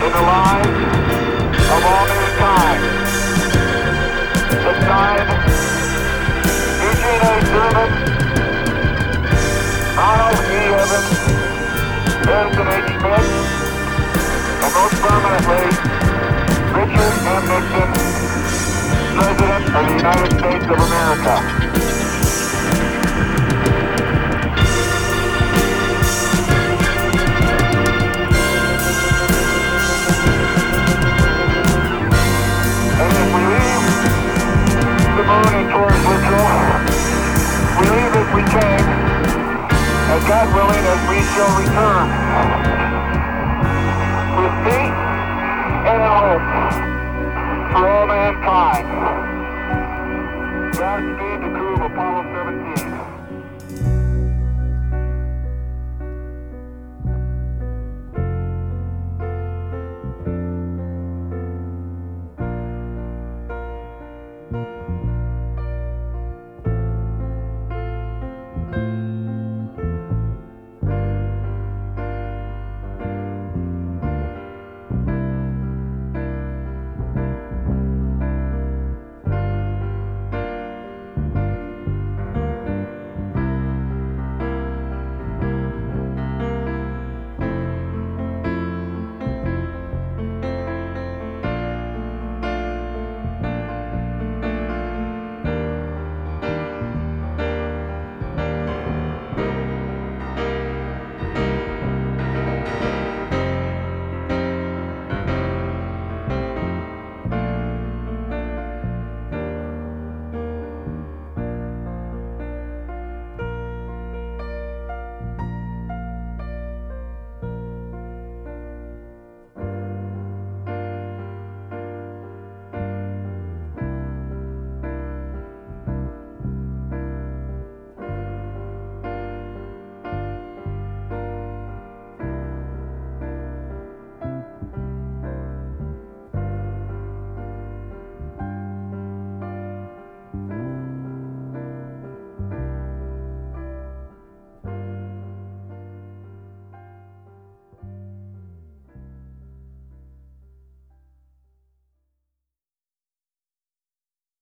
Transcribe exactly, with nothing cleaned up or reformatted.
in the lives of all mankind. It died Eugene A. Cernan, Ronald E. Evans, Harrison H. Smith, and most permanently, Richard M. Nixon, President of the United States of America. And towards Virtual, we leave as we came, and God willing, as we shall return, with peace and hope for all mankind. Godspeed the crew of Apollo seventeen.